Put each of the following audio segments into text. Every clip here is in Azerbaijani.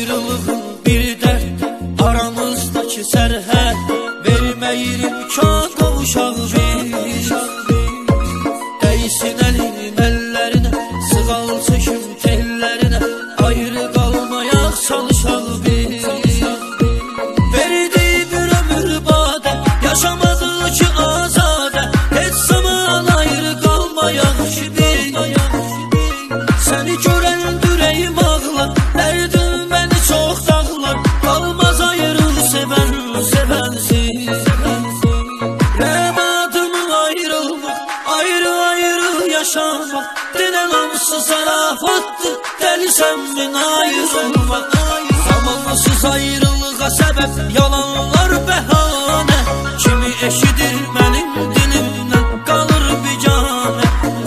Ayrılığın bir dert, aramızdaki sərhəd, verməyir imkan qovuşaq biz. Dəysin əlin əllərinə, sığal çəkim tellərinə, ayrı qalmayaq çalışaq biz. Verdi bir ömür badə, yaşamadı ki azadə, heç zaman ayrı qalmayaq ki biz. Səni görən ürəyim ağlar, dərdim məni çox dağlar, qalmaz ayrı sevən sevənsiz. Rəmadımı ayrılmaq, ayrı ayrı yaşamaq, denən onsuz zarafatdır, dəlisən min ayrılmaq. Zamansız ayrılığa səbəb yalanlar bəhanə, kimi eşidir mənim dilimdən qalır biganə.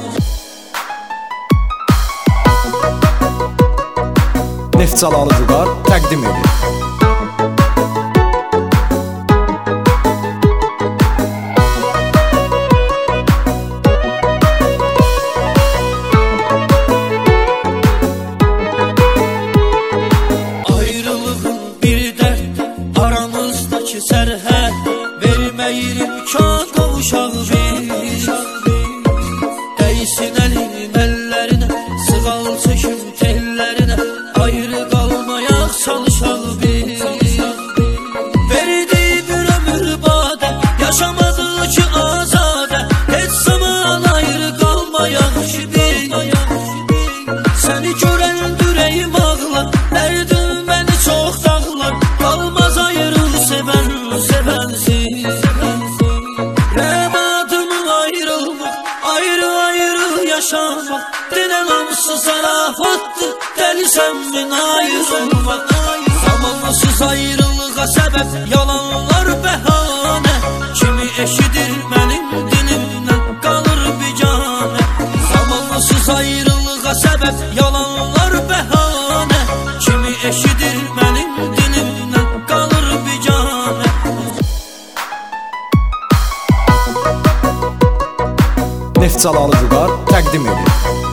Neftçalalı Vüqar təqdim edir. Ayrılığın bir dert, aramızdaki sərhəd, verməyir imkan qovuşaq biz. Dəysin əlin əllərinə, sığal çəkim tellərinə, ayrı qalmayaq çalışaq biz. Verdi bir ömür badə, yaşamadı ki azadə, heç zaman ayrı qalmayaq ki biz. Səni görən ürəyim ağlar, dərdim məni çox dağlar, qalmaz ayrı sevən sevənsiz. Rəmadımı ayrılmaq, ayrı ayrı yaşamaq, denən onsuz zarafatdır, dəlisən min ayrılmaq. Zamansız ayrılığa səbəb yalanlar bəhanə, kimi eşidir mənim dilimdən qalır biganə. Zamansız ayrılığa səbəb yalanlar bəhanə, kimi eşidir mənim dilimdən qalır biganə. Neftçalalı Vüqar təqdim edir.